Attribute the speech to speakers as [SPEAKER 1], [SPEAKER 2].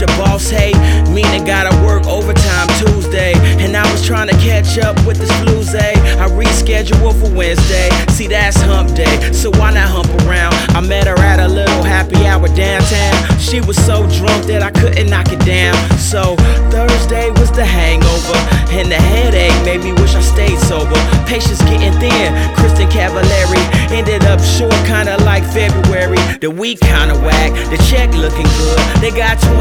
[SPEAKER 1] the boss hate, meaning gotta work overtime Tuesday. And I was trying to catch up with this blues, I rescheduled for Wednesday. See, that's hump day, so why not hump around? I met her at a little happy hour downtown. She was so drunk that I couldn't knock it down. So Thursday was the hangover, and the headache made me wish I stayed sober. Patience getting thin, Kristen Cavallari ended up short, kinda like February. The week kinda whack, the check looking good. They got